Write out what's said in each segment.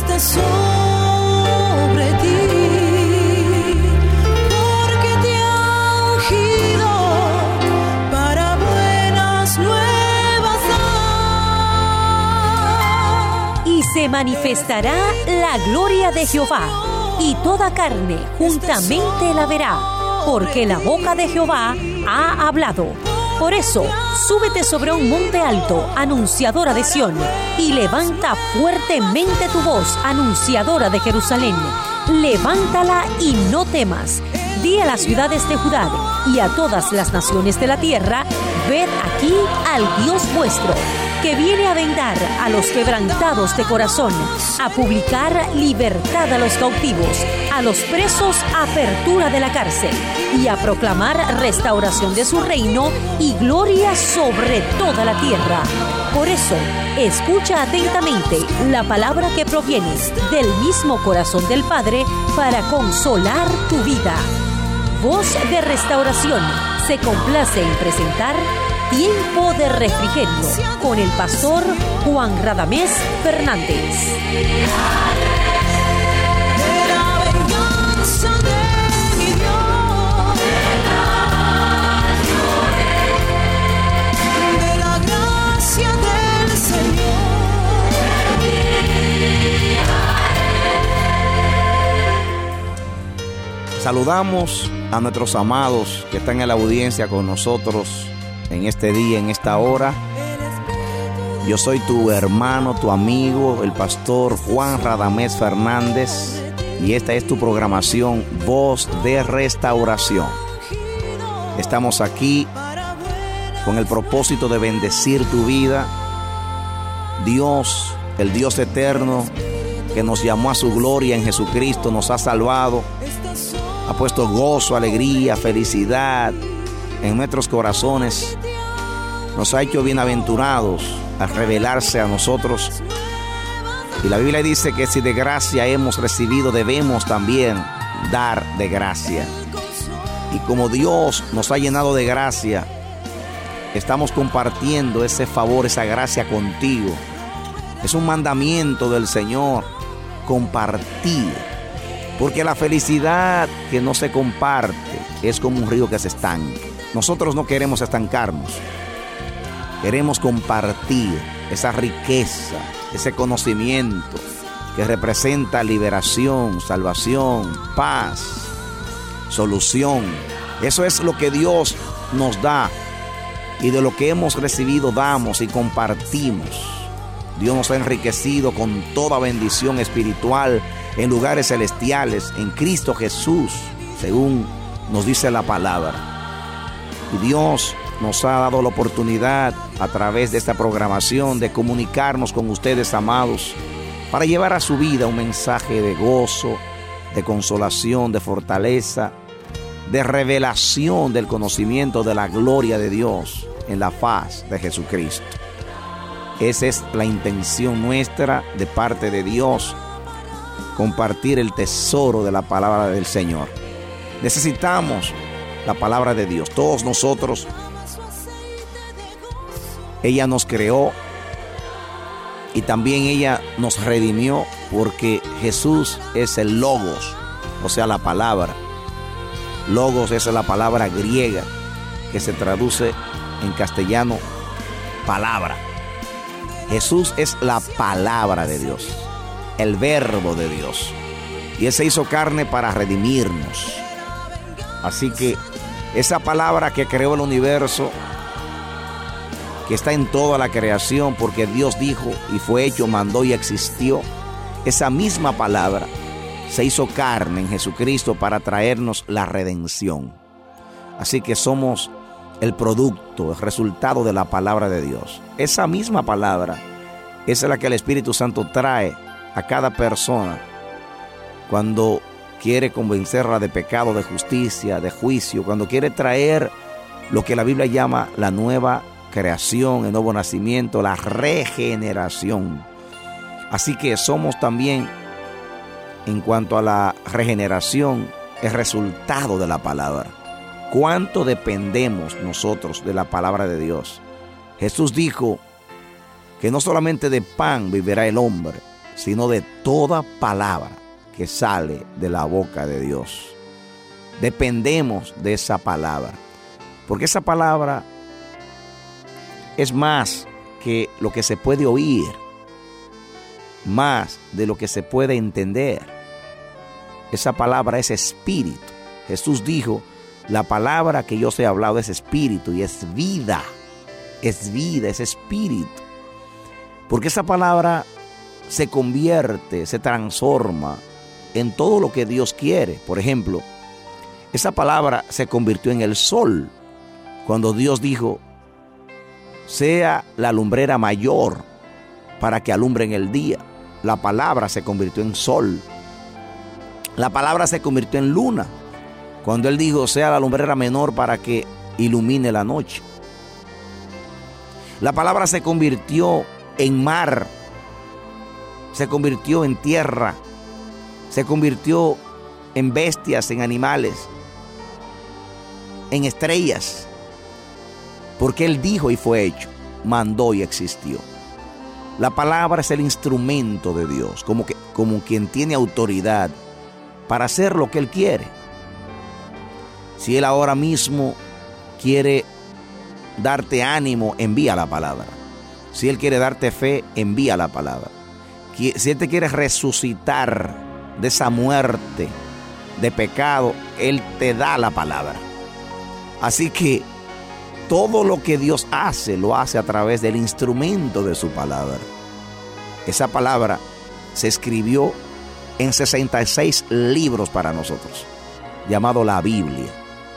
esté sobre ti, porque te ha ungido para buenas nuevas dar. Y se manifestará la gloria de Jehová, y toda carne juntamente la verá, porque la boca de Jehová ha hablado. Por eso, súbete sobre un monte alto, anunciadora de Sión, y levanta fuertemente tu voz, anunciadora de Jerusalén. Levántala y no temas. Di a las ciudades de Judá y a todas las naciones de la tierra: ved aquí al Dios vuestro, que viene a vendar a los quebrantados de corazón, a publicar libertad a los cautivos, a los presos apertura de la cárcel, y a proclamar restauración de su reino y gloria sobre toda la tierra. Por eso, escucha atentamente la palabra que proviene del mismo corazón del Padre para consolar tu vida. Voz de Restauración se complace en presentar Tiempo de Refrigerio con el pastor Juan Radamés Fernández. De la gracia del Señor. Saludamos a nuestros amados que están en la audiencia con nosotros en este día, en esta hora. Yo soy tu hermano, tu amigo, el pastor Juan Radamés Fernández, y esta es tu programación Voz de Restauración. Estamos aquí con el propósito de bendecir tu vida. Dios, el Dios eterno, que nos llamó a su gloria en Jesucristo, nos ha salvado, ha puesto gozo, alegría, felicidad en nuestros corazones, nos ha hecho bienaventurados al revelarse a nosotros. Y la Biblia dice que si de gracia hemos recibido, debemos también dar de gracia. Y como Dios nos ha llenado de gracia, estamos compartiendo ese favor, esa gracia contigo. Es un mandamiento del Señor, compartir. Porque la felicidad que no se comparte es como un río que se estanca. Nosotros no queremos estancarnos. Queremos compartir esa riqueza, ese conocimiento que representa liberación, salvación, paz, solución. Eso es lo que Dios nos da, y de lo que hemos recibido damos y compartimos. Dios nos ha enriquecido con toda bendición espiritual en lugares celestiales en Cristo Jesús, según nos dice la palabra. Y Dios nos ha dado la oportunidad a través de esta programación de comunicarnos con ustedes, amados, para llevar a su vida un mensaje de gozo, de consolación, de fortaleza, de revelación del conocimiento de la gloria de Dios en la faz de Jesucristo. Esa es la intención nuestra de parte de Dios, compartir el tesoro de la palabra del Señor. Necesitamos la palabra de Dios. Todos nosotros, ella nos creó y también ella nos redimió, porque Jesús es el Logos, o sea, la palabra. Logos es la palabra griega que se traduce en castellano palabra. Jesús es la palabra de Dios, el verbo de Dios, y Él se hizo carne para redimirnos. Así que esa palabra que creó el universo, que está en toda la creación, porque Dios dijo y fue hecho, mandó y existió, esa misma palabra se hizo carne en Jesucristo para traernos la redención. Así que somos el producto, el resultado de la palabra de Dios. Esa misma palabra es la que el Espíritu Santo trae a cada persona cuando quiere convencerla de pecado, de justicia, de juicio, cuando quiere traer lo que la Biblia llama la nueva creación, el nuevo nacimiento, la regeneración. Así que somos también, en cuanto a la regeneración, el resultado de la palabra. ¿Cuánto dependemos nosotros de la palabra de Dios? Jesús dijo que no solamente de pan vivirá el hombre, sino de toda palabra que sale de la boca de Dios. Dependemos de esa palabra, porque esa palabra es más que lo que se puede oír, más de lo que se puede entender. Esa palabra es espíritu. Jesús dijo, la palabra que yo os he hablado es espíritu y es vida. Es vida, es espíritu. Porque esa palabra se convierte, se transforma en todo lo que Dios quiere. Por ejemplo, esa palabra se convirtió en el sol. Cuando Dios dijo, sea la lumbrera mayor para que alumbre en el día. La palabra se convirtió en sol. La palabra se convirtió en luna. Cuando Él dijo, sea la lumbrera menor para que ilumine la noche. La palabra se convirtió en mar. Se convirtió en tierra. Se convirtió en bestias, en animales, en estrellas. Porque Él dijo y fue hecho, mandó y existió. La palabra es el instrumento de Dios, como quien tiene autoridad para hacer lo que Él quiere. Si Él ahora mismo quiere darte ánimo, envía la palabra. Si Él quiere darte fe, envía la palabra. Si Él te quiere resucitar de esa muerte de pecado, Él te da la palabra. Así que todo lo que Dios hace, lo hace a través del instrumento de su palabra. Esa palabra se escribió en 66 libros para nosotros, llamado la Biblia.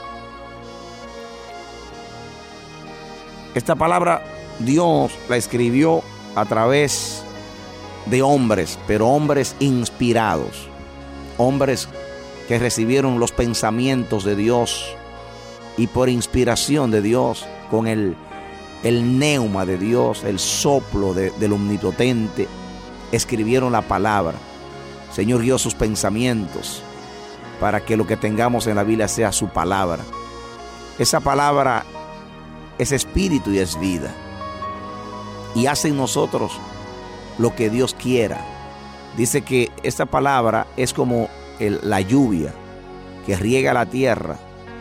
Esta palabra Dios la escribió a través de hombres, pero hombres inspirados, hombres que recibieron los pensamientos de Dios y por inspiración de Dios, con el neuma de Dios, el soplo del Omnipotente, escribieron la palabra. El Señor guió sus pensamientos para que lo que tengamos en la Biblia sea su palabra. Esa palabra es espíritu y es vida, y hace en nosotros lo que Dios quiera. Dice que esta palabra es como la lluvia que riega la tierra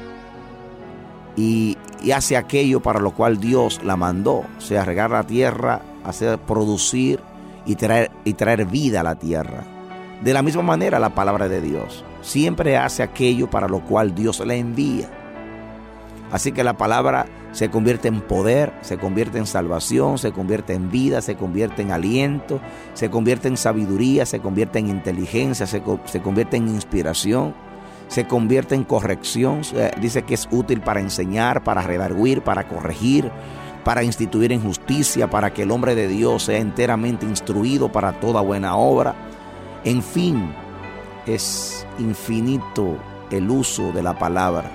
y hace aquello para lo cual Dios la mandó, o sea, regar la tierra, hacer producir y traer vida a la tierra. De la misma manera, la palabra de Dios siempre hace aquello para lo cual Dios la envía. Así que la palabra se convierte en poder, se convierte en salvación, se convierte en vida, se convierte en aliento, se convierte en sabiduría, se convierte en inteligencia, se convierte en inspiración, se convierte en corrección. Dice que es útil para enseñar, para redarguir, para corregir, para instituir en justicia, para que el hombre de Dios sea enteramente instruido para toda buena obra. En fin, es infinito el uso de la palabra.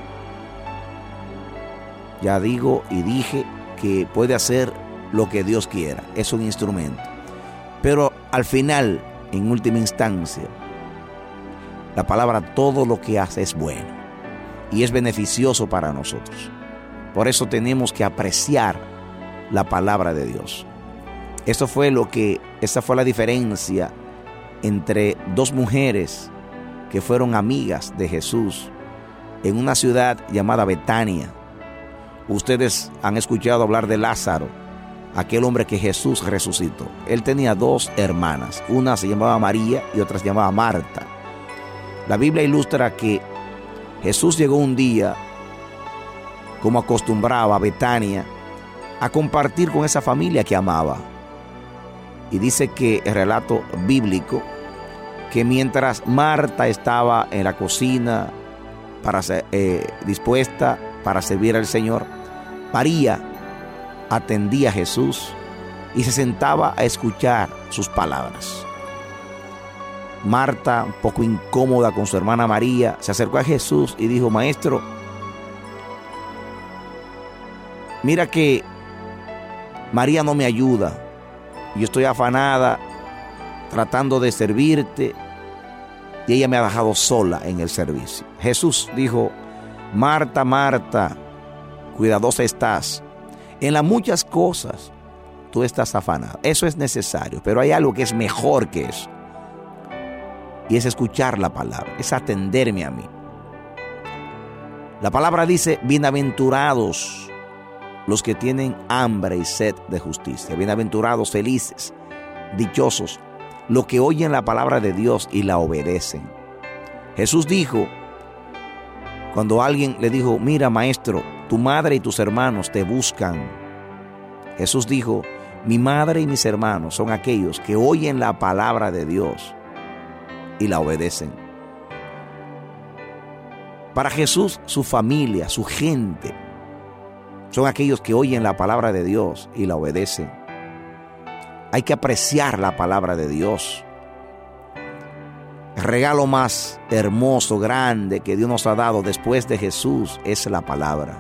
Ya digo y dije que puede hacer lo que Dios quiera, es un instrumento. Pero al final, en última instancia, la palabra, todo lo que hace es bueno y es beneficioso para nosotros. Por eso tenemos que apreciar la palabra de Dios. Esa fue la diferencia entre dos mujeres que fueron amigas de Jesús en una ciudad llamada Betania. Ustedes han escuchado hablar de Lázaro, aquel hombre que Jesús resucitó. Él tenía dos hermanas, una se llamaba María y otra se llamaba Marta. La Biblia ilustra que Jesús llegó un día, como acostumbraba, a Betania, a compartir con esa familia que amaba. Y dice que el relato bíblico, que mientras Marta estaba en la cocina dispuesta para servir al Señor, María atendía a Jesús y se sentaba a escuchar sus palabras. Marta, un poco incómoda con su hermana María, se acercó a Jesús y dijo: Maestro, mira que María no me ayuda. Yo estoy afanada tratando de servirte y ella me ha dejado sola en el servicio. Jesús dijo: Marta, Marta, cuidadosa estás. En las muchas cosas tú estás afanada. Eso es necesario, pero hay algo que es mejor que eso. y es escuchar la palabra, es atenderme a mí. La palabra dice, bienaventurados los que tienen hambre y sed de justicia. Bienaventurados, felices, dichosos, los que oyen la palabra de Dios y la obedecen. Jesús dijo, cuando alguien le dijo, mira maestro, tu madre y tus hermanos te buscan. Jesús dijo, mi madre y mis hermanos son aquellos que oyen la palabra de Dios y la obedecen. Para Jesús, su familia, su gente, son aquellos que oyen la palabra de Dios y la obedecen. Hay que apreciar la palabra de Dios. El regalo más hermoso, grande que Dios nos ha dado después de Jesús es la palabra.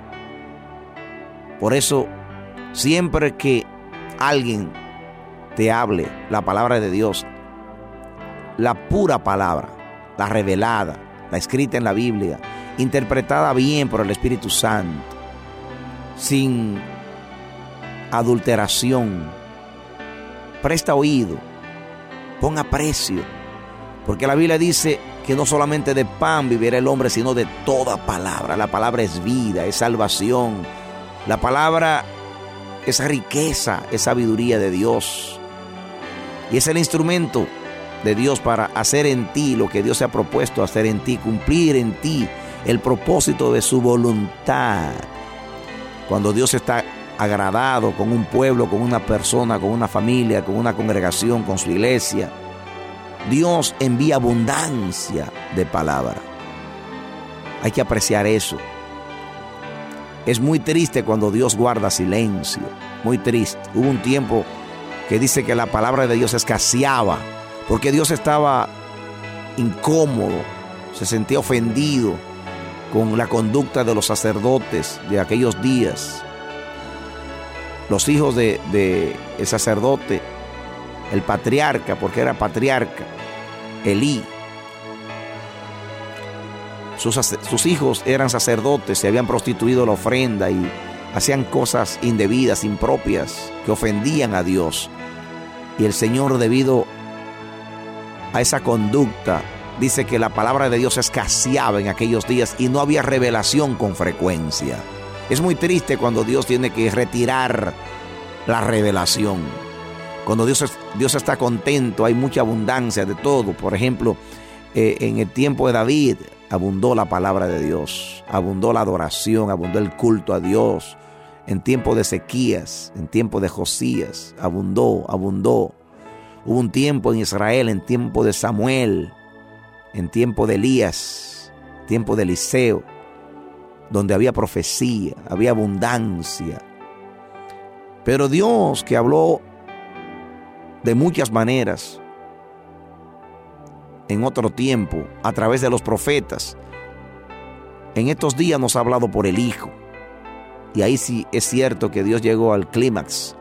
Por eso, siempre que alguien te hable la palabra de Dios, la pura palabra, la revelada, la escrita en la Biblia, interpretada bien por el Espíritu Santo, sin adulteración, presta oído, pon aprecio, porque la Biblia dice que no solamente de pan vivirá el hombre, sino de toda palabra. La palabra es vida, es salvación. La palabra es riqueza, es sabiduría de Dios. Y es el instrumento de Dios para hacer en ti lo que Dios se ha propuesto hacer en ti, cumplir en ti el propósito de su voluntad. Cuando Dios está agradado con un pueblo, con una persona, con una familia, con una congregación, con su iglesia, Dios envía abundancia de palabra. Hay que apreciar eso. Es muy triste cuando Dios guarda silencio, muy triste. Hubo un tiempo que dice que la palabra de Dios escaseaba, porque Dios estaba incómodo, se sentía ofendido con la conducta de los sacerdotes de aquellos días. Los hijos de el sacerdote, el patriarca, porque era patriarca, Elí, sus hijos eran sacerdotes, se habían prostituido la ofrenda y hacían cosas indebidas, impropias, que ofendían a Dios. Y el Señor, debido a esa conducta, dice que la palabra de Dios escaseaba en aquellos días y no había revelación con frecuencia. Es muy triste cuando Dios tiene que retirar la revelación. Cuando Dios está contento, hay mucha abundancia de todo. Por ejemplo, en el tiempo de David abundó la palabra de Dios, abundó la adoración, abundó el culto a Dios. En tiempo de Ezequías, en tiempo de Josías, abundó. Hubo un tiempo en Israel, en tiempo de Samuel, en tiempo de Elías, tiempo de Eliseo, donde había profecía, había abundancia. Pero Dios, que habló de muchas maneras en otro tiempo, a través de los profetas, en estos días nos ha hablado por el Hijo. Y ahí sí es cierto que Dios llegó al clímax.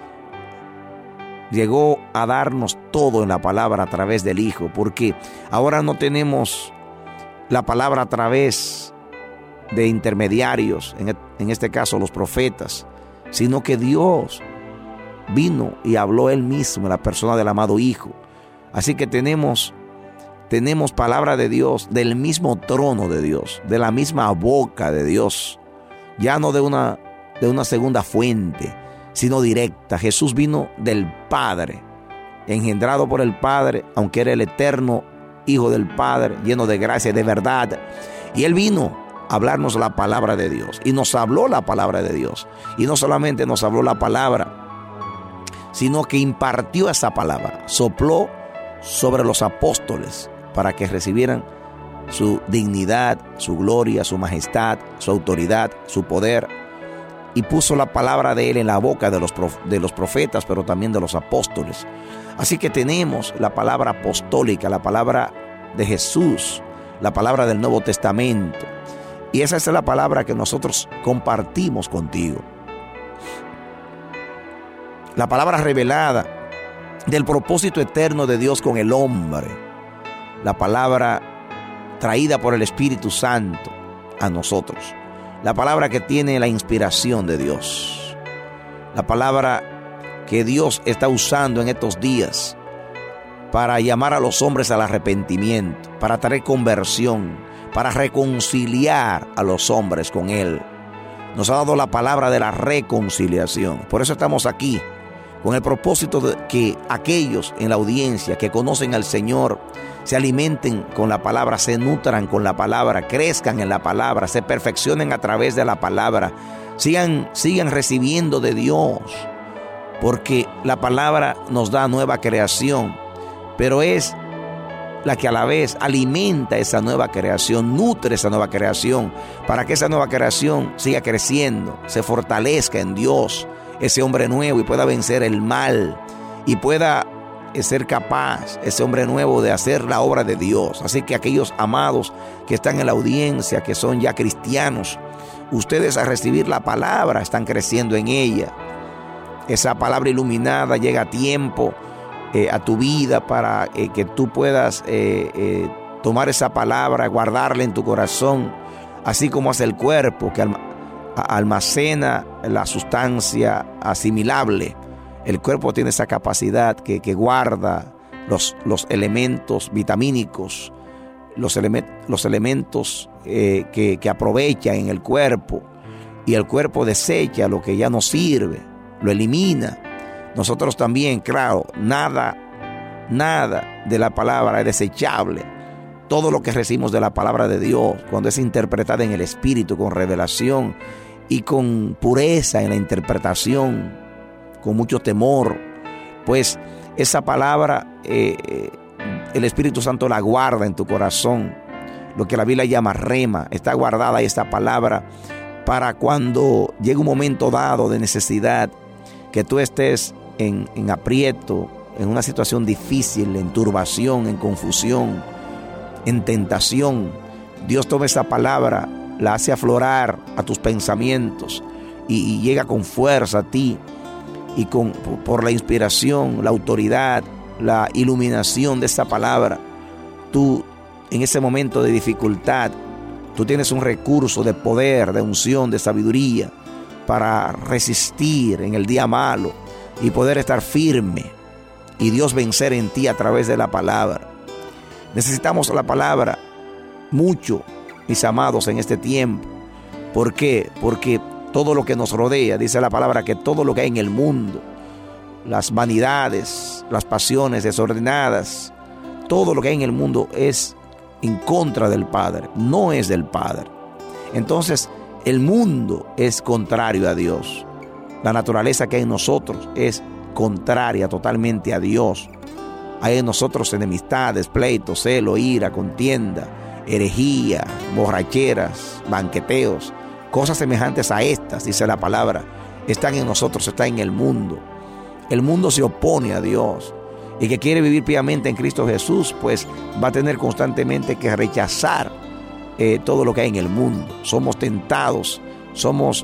Llegó a darnos todo en la palabra a través del Hijo, porque ahora no tenemos la palabra a través de intermediarios, en este caso los profetas, sino que Dios vino y habló Él mismo en la persona del amado Hijo. Así que tenemos palabra de Dios del mismo trono de Dios, de la misma boca de Dios, ya no de una segunda fuente, sino directa. Jesús vino del Padre, engendrado por el Padre, aunque era el eterno Hijo del Padre, lleno de gracia y de verdad. Y Él vino a hablarnos la palabra de Dios, y nos habló la palabra de Dios. Y no solamente nos habló la palabra, sino que impartió esa palabra, sopló sobre los apóstoles para que recibieran su dignidad, su gloria, su majestad, su autoridad, su poder, y puso la palabra de Él en la boca de los profetas, pero también de los apóstoles. Así que tenemos la palabra apostólica, la palabra de Jesús, la palabra del Nuevo Testamento, y esa es la palabra que nosotros compartimos contigo. La palabra revelada del propósito eterno de Dios con el hombre. La palabra traída por el Espíritu Santo a nosotros. La palabra que tiene la inspiración de Dios. La palabra que Dios está usando en estos días para llamar a los hombres al arrepentimiento, para traer conversión, para reconciliar a los hombres con Él. Nos ha dado la palabra de la reconciliación. Por eso estamos aquí, con el propósito de que aquellos en la audiencia que conocen al Señor se alimenten con la palabra, se nutran con la palabra, crezcan en la palabra, se perfeccionen a través de la palabra, sigan recibiendo de Dios, porque la palabra nos da nueva creación, pero es la que a la vez alimenta esa nueva creación, nutre esa nueva creación, para que esa nueva creación siga creciendo, se fortalezca en Dios, ese hombre nuevo, y pueda vencer el mal, y pueda ser capaz, ese hombre nuevo, de hacer la obra de Dios. Así que aquellos amados que están en la audiencia, que son ya cristianos, ustedes al recibir la palabra están creciendo en ella. Esa palabra iluminada llega a tiempo a tu vida para que tú puedas tomar esa palabra, guardarla en tu corazón, así como hace el cuerpo que almacena la sustancia asimilable. El cuerpo tiene esa capacidad que guarda los elementos vitamínicos, los elementos que aprovecha en el cuerpo, y el cuerpo desecha lo que ya no sirve, lo elimina. Nosotros también, claro, nada de la palabra es desechable. Todo lo que recibimos de la palabra de Dios, cuando es interpretada en el Espíritu, con revelación y con pureza en la interpretación, con mucho temor, pues esa palabra, el Espíritu Santo la guarda en tu corazón. Lo que la Biblia llama rema, está guardada esta palabra para cuando llegue un momento dado de necesidad, que tú estés en aprieto, en una situación difícil, en turbación, en confusión, en tentación. Dios toma esa palabra, la hace aflorar a tus pensamientos y llega con fuerza a ti, y por la inspiración, la autoridad, la iluminación de esa palabra, tú en ese momento de dificultad, tú tienes un recurso de poder, de unción, de sabiduría para resistir en el día malo y poder estar firme y Dios vencer en ti a través de la palabra. Necesitamos la palabra mucho, mis amados, en este tiempo. ¿Por qué? Porque todo lo que nos rodea, dice la palabra, que todo lo que hay en el mundo, las vanidades, las pasiones desordenadas, todo lo que hay en el mundo es en contra del Padre, no es del Padre. Entonces, el mundo es contrario a Dios. La naturaleza que hay en nosotros es contraria totalmente a Dios. Hay en nosotros enemistades, pleitos, celo, ira, contienda, herejía, borracheras, banqueteos, cosas semejantes a estas, dice la palabra, están en nosotros, están en el mundo. El mundo se opone a Dios. Y que quiere vivir piamente en Cristo Jesús, pues va a tener constantemente que rechazar todo lo que hay en el mundo. Somos tentados, somos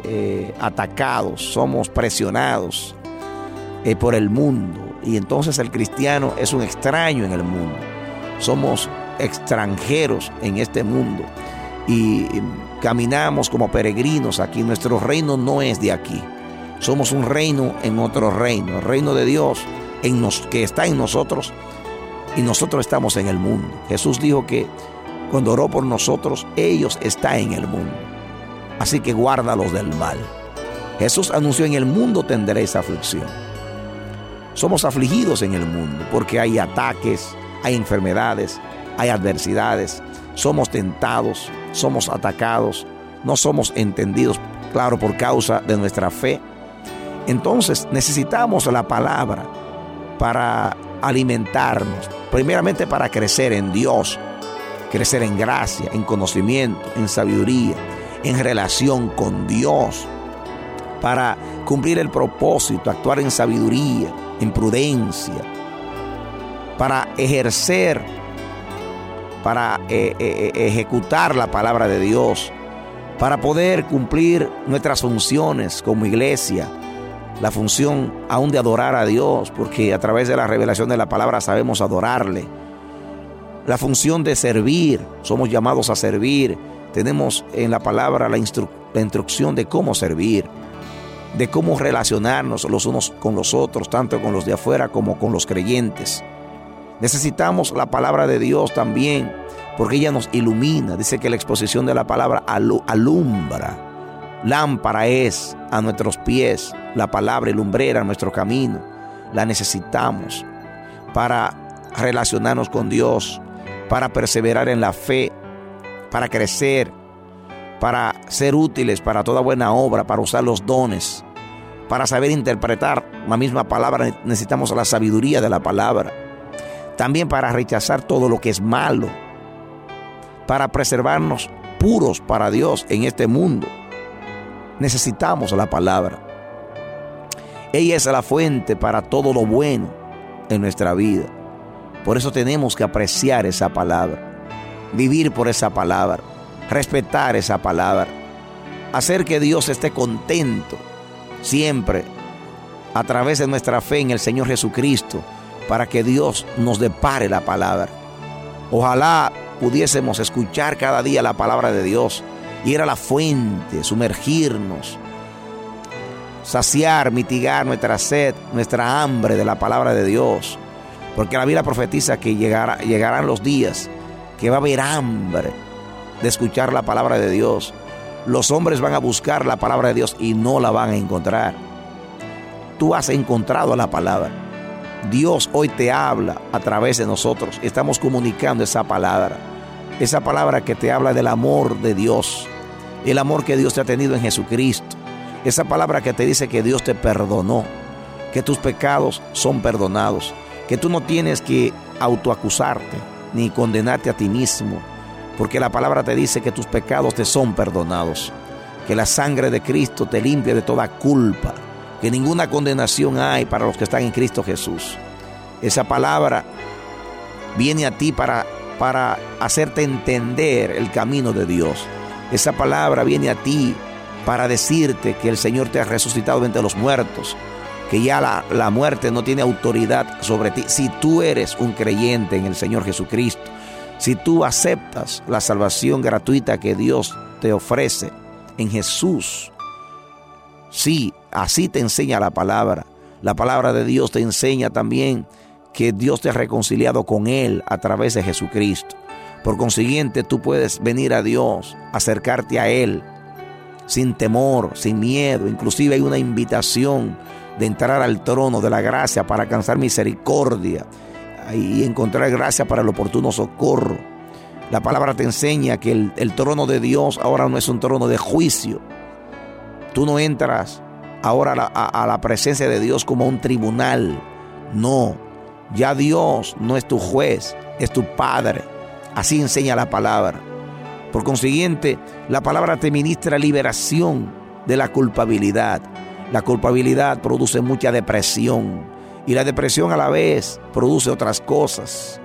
atacados, somos presionados por el mundo. Y entonces el cristiano es un extraño en el mundo. Somos extranjeros en este mundo y caminamos como peregrinos aquí. Nuestro reino no es de aquí. Somos un reino en otro reino, el reino de Dios que está en nosotros, y nosotros estamos en el mundo. Jesús dijo que cuando oró por nosotros, ellos están en el mundo. Así que guárdalos del mal. Jesús anunció: en el mundo tendréis aflicción. Somos afligidos en el mundo porque hay ataques, hay enfermedades, hay adversidades. Somos tentados, somos atacados, no somos entendidos, claro, por causa de nuestra fe. Entonces necesitamos la palabra para alimentarnos, primeramente para crecer en Dios, crecer en gracia, en conocimiento, en sabiduría, en relación con Dios, para cumplir el propósito, actuar en sabiduría, en prudencia, para ejercer, para ejecutar la palabra de Dios, para poder cumplir nuestras funciones como iglesia, la función aún de adorar a Dios, porque a través de la revelación de la palabra sabemos adorarle. La función de servir, somos llamados a servir. Tenemos en la palabra la instrucción de cómo servir, de cómo relacionarnos los unos con los otros, tanto con los de afuera como con los creyentes. Necesitamos la palabra de Dios también, porque ella nos ilumina. Dice que la exposición de la palabra alumbra. Lámpara es a nuestros pies la palabra y lumbrera a nuestro camino. La necesitamos para relacionarnos con Dios, para perseverar en la fe, para crecer, para ser útiles para toda buena obra, para usar los dones, para saber interpretar la misma palabra. Necesitamos la sabiduría de la palabra. También para rechazar todo lo que es malo, para preservarnos puros para Dios en este mundo. Necesitamos la palabra. Ella es la fuente para todo lo bueno en nuestra vida. Por eso tenemos que apreciar esa palabra, vivir por esa palabra, respetar esa palabra, hacer que Dios esté contento siempre a través de nuestra fe en el Señor Jesucristo, para que Dios nos depare la palabra. Ojalá pudiésemos escuchar cada día la palabra de Dios, ir a la fuente, sumergirnos, saciar, mitigar nuestra sed, nuestra hambre de la palabra de Dios. Porque la Biblia profetiza que llegarán los días que va a haber hambre de escuchar la palabra de Dios. Los hombres van a buscar la palabra de Dios y no la van a encontrar. Tú has encontrado la palabra. Dios hoy te habla a través de nosotros. Estamos comunicando esa palabra que te habla del amor de Dios, el amor que Dios te ha tenido en Jesucristo. Esa palabra que te dice que Dios te perdonó, que tus pecados son perdonados, que tú no tienes que autoacusarte ni condenarte a ti mismo, porque la palabra te dice que tus pecados te son perdonados, que la sangre de Cristo te limpia de toda culpa, que ninguna condenación hay para los que están en Cristo Jesús. Esa palabra viene a ti para hacerte entender el camino de Dios. Esa palabra viene a ti para decirte que el Señor te ha resucitado de entre los muertos, que ya la muerte no tiene autoridad sobre ti. Si tú eres un creyente en el Señor Jesucristo, si tú aceptas la salvación gratuita que Dios te ofrece en Jesús, sí, así te enseña la palabra. La palabra de Dios te enseña también que Dios te ha reconciliado con Él a través de Jesucristo. Por consiguiente, tú puedes venir a Dios, acercarte a Él sin temor, sin miedo. Inclusive hay una invitación de entrar al trono de la gracia para alcanzar misericordia y encontrar gracia para el oportuno socorro. La palabra te enseña que el trono de Dios ahora no es un trono de juicio. Tú no entras ahora a la presencia de Dios como un tribunal. No, ya Dios no es tu juez, es tu Padre. Así enseña la palabra. Por consiguiente, la palabra te ministra liberación de la culpabilidad. La culpabilidad produce mucha depresión, y la depresión a la vez produce otras cosas.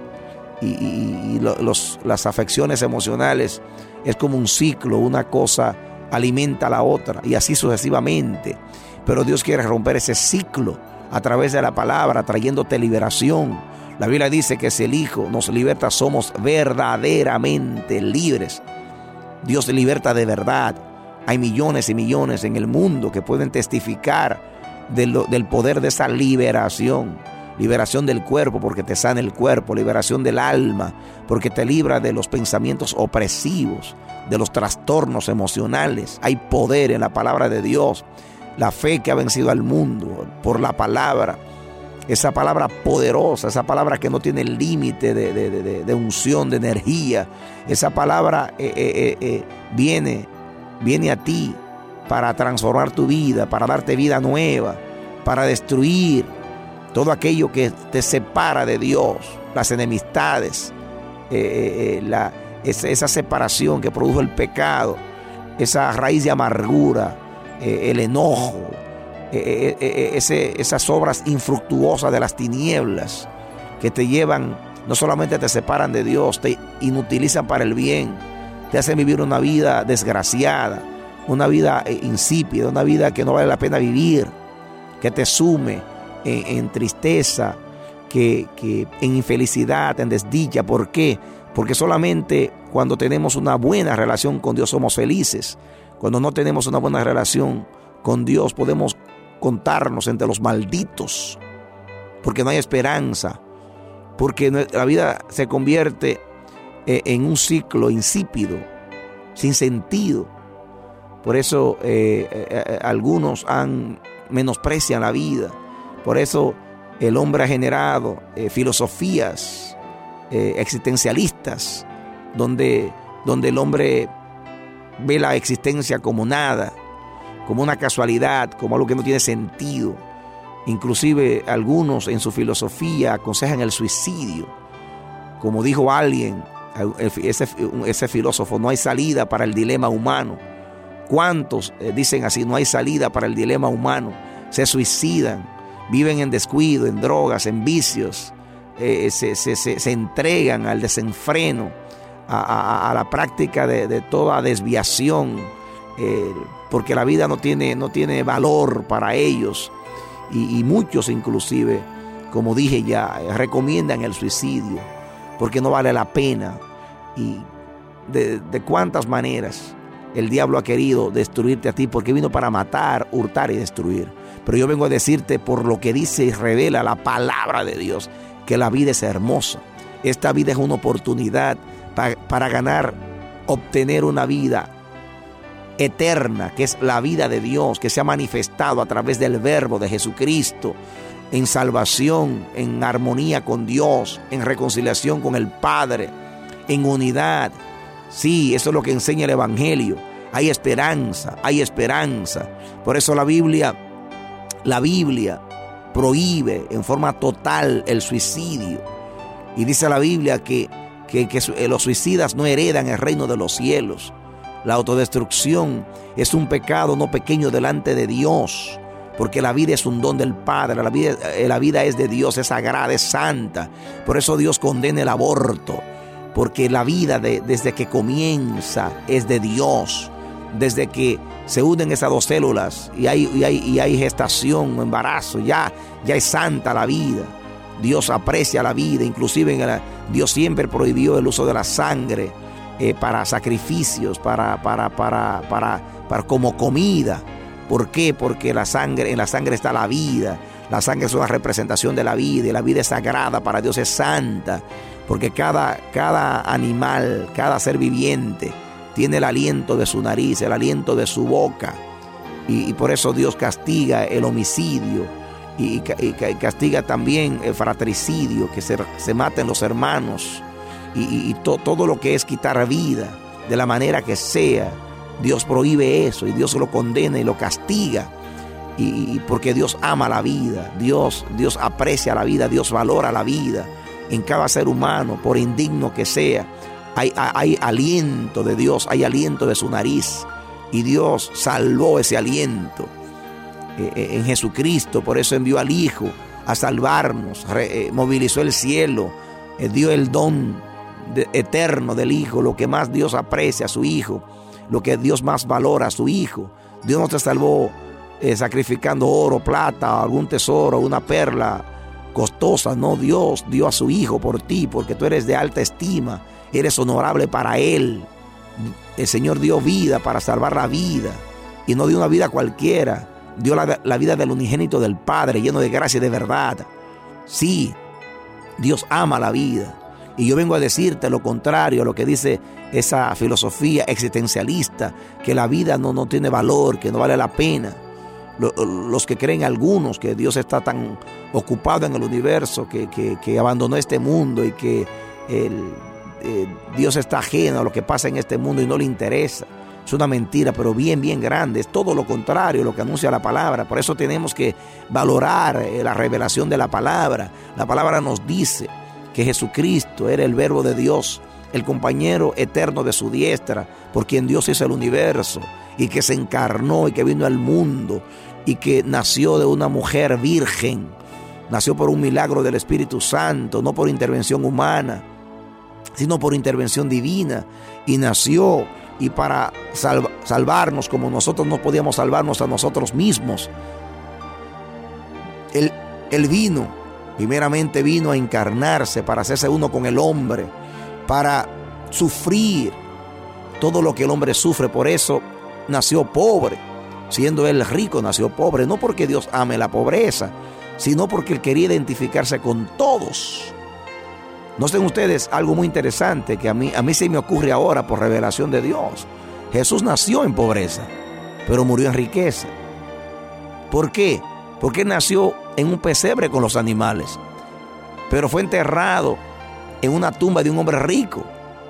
Las afecciones emocionales es como un ciclo, una cosa alimenta a la otra y así sucesivamente. Pero Dios quiere romper ese ciclo a través de la palabra, trayéndote liberación. La Biblia dice que si el Hijo nos liberta, somos verdaderamente libres. Dios te liberta de verdad. Hay millones y millones en el mundo que pueden testificar del poder de esa liberación. Liberación del cuerpo porque te sana el cuerpo, liberación del alma porque te libra de los pensamientos opresivos, de los trastornos emocionales. Hay poder en la palabra de Dios. La fe que ha vencido al mundo por la palabra, esa palabra poderosa, esa palabra que no tiene límite de unción, de energía. Esa palabra viene a ti para transformar tu vida, para darte vida nueva, para destruir todo aquello que te separa de Dios, las enemistades, esa separación que produjo el pecado, esa raíz de amargura, el enojo, esas obras infructuosas de las tinieblas que te llevan, no solamente te separan de Dios, te inutilizan para el bien, te hacen vivir una vida desgraciada, una vida insípida, una vida que no vale la pena vivir, que te sume en tristeza, que en infelicidad, en desdicha. ¿Por qué? Porque solamente cuando tenemos una buena relación con Dios somos felices. Cuando no tenemos una buena relación con Dios podemos contarnos entre los malditos, porque no hay esperanza. porque la vida se convierte en un ciclo insípido, sin sentido. Por eso algunos menosprecian la vida. Por eso el hombre ha generado filosofías existencialistas, donde el hombre ve la existencia como nada, como una casualidad, como algo que no tiene sentido. Inclusive algunos en su filosofía aconsejan el suicidio. Como dijo alguien, ese filósofo, no hay salida para el dilema humano. ¿Cuántos dicen así? No hay salida para el dilema humano. Se suicidan, viven en descuido, en drogas, en vicios, se entregan al desenfreno, a la práctica de toda desviación, porque la vida no tiene valor para ellos. Y muchos inclusive, como dije ya, recomiendan el suicidio porque no vale la pena. Y de cuántas maneras el diablo ha querido destruirte a ti, porque vino para matar, hurtar y destruir. Pero yo vengo a decirte, por lo que dice y revela la palabra de Dios, que la vida es hermosa. Esta vida es una oportunidad para ganar, obtener una vida eterna, que es la vida de Dios, que se ha manifestado a través del verbo de Jesucristo, en salvación, en armonía con Dios, en reconciliación con el Padre, en unidad. Sí, eso es lo que enseña el Evangelio. Hay esperanza, hay esperanza. Por eso la Biblia prohíbe en forma total el suicidio. Y dice la Biblia que los suicidas no heredan el reino de los cielos. La autodestrucción es un pecado no pequeño delante de Dios, porque la vida es un don del Padre. La vida es de Dios, es sagrada, es santa. Por eso Dios condena el aborto, porque la vida desde que comienza es de Dios. Desde que se unen esas dos células y hay gestación o embarazo, ya es santa la vida. Dios aprecia la vida. Inclusive Dios siempre prohibió el uso de la sangre para sacrificios, para como comida. ¿Por qué? Porque en la sangre está la vida. La sangre es una representación de la vida, y la vida es sagrada para Dios, es santa, porque cada animal, cada ser viviente tiene el aliento de su nariz, el aliento de su boca, y por eso Dios castiga el homicidio y castiga también el fratricidio, que se maten los hermanos, y todo lo que es quitar vida de la manera que sea. Dios prohíbe eso, y Dios lo condena y lo castiga, y porque Dios ama la vida, Dios aprecia la vida, Dios valora la vida en cada ser humano, por indigno que sea. Hay aliento de Dios, hay aliento de su nariz, y Dios salvó ese aliento en Jesucristo. Por eso envió al Hijo a salvarnos, movilizó el cielo, dio el don eterno del Hijo, lo que más Dios aprecia a su Hijo, lo que Dios más valora a su Hijo. Dios no te salvó sacrificando oro, plata, algún tesoro, una perla costosa. No, Dios dio a su Hijo por ti, porque tú eres de alta estima, eres honorable para Él. El Señor dio vida para salvar la vida, y no dio una vida cualquiera, dio la vida del unigénito del Padre, lleno de gracia y de verdad. Sí, Dios ama la vida. Y yo vengo a decirte lo contrario a lo que dice esa filosofía existencialista, que la vida no tiene valor, que no vale la pena. Los que creen algunos que Dios está tan ocupado en el universo que abandonó este mundo, y que Dios está ajeno a lo que pasa en este mundo y no le interesa. Es una mentira, pero bien grande. Es todo lo contrario lo que anuncia la palabra. Por eso tenemos que valorar la revelación de la palabra. La palabra nos dice que Jesucristo era el verbo de Dios, el compañero eterno de su diestra, por quien Dios hizo el universo, y que se encarnó y que vino al mundo, y que nació de una mujer virgen, nació por un milagro del Espíritu Santo, no por intervención humana, sino por intervención divina, y nació y para salvarnos como nosotros no podíamos salvarnos a nosotros mismos. Él vino. Primeramente vino a encarnarse para hacerse uno con el hombre, para sufrir todo lo que el hombre sufre. Por eso nació pobre, siendo Él rico nació pobre, no porque Dios ame la pobreza, sino porque Él quería identificarse con todos. Noten ustedes algo muy interesante que a mí se me ocurre ahora por revelación de Dios. Jesús nació en pobreza, pero murió en riqueza. ¿Por qué? Porque él nació en un pesebre con los animales, pero fue enterrado en una tumba de un hombre rico.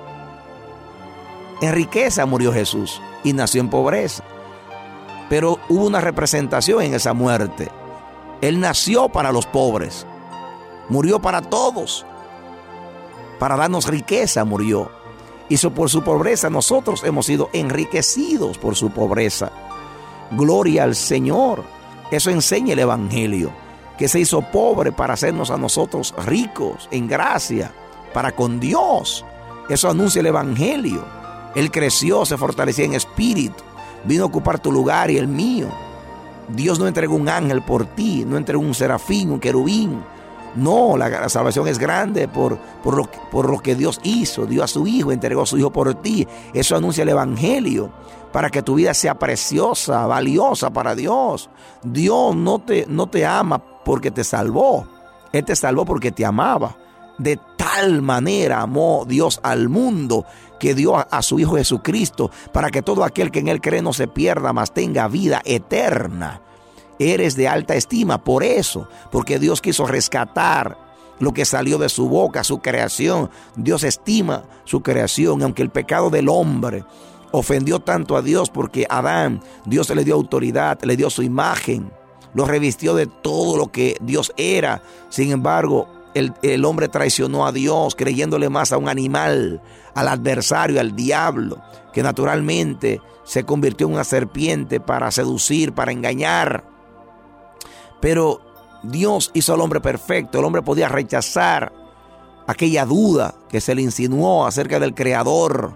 En riqueza murió Jesús y nació en pobreza. Pero hubo una representación en esa muerte. Él nació para los pobres, murió para todos, para darnos riqueza murió. Y por su pobreza nosotros hemos sido enriquecidos por su pobreza. Gloria al Señor. Eso enseña el Evangelio, que se hizo pobre para hacernos a nosotros ricos en gracia, para con Dios. Eso anuncia el Evangelio. Él creció, se fortalecía en espíritu, vino a ocupar tu lugar y el mío. Dios no entregó un ángel por ti, no entregó un serafín, un querubín. No, la salvación es grande por lo que Dios hizo. Dio a su Hijo, entregó a su Hijo por ti. Eso anuncia el Evangelio, para que tu vida sea preciosa, valiosa para Dios. Dios no te ama porque te salvó. Él te salvó porque te amaba. De tal manera amó Dios al mundo, que dio a su Hijo Jesucristo, para que todo aquel que en Él cree no se pierda, mas tenga vida eterna. Eres de alta estima por eso, porque Dios quiso rescatar lo que salió de su boca, su creación. Dios estima su creación, aunque el pecado del hombre ofendió tanto a Dios, porque Adán, Dios le dio autoridad, le dio su imagen, lo revistió de todo lo que Dios era. Sin embargo, el hombre traicionó a Dios, creyéndole más a un animal, al adversario, al diablo, que naturalmente se convirtió en una serpiente para seducir, para engañar. Pero Dios hizo al hombre perfecto. El hombre podía rechazar aquella duda que se le insinuó acerca del Creador.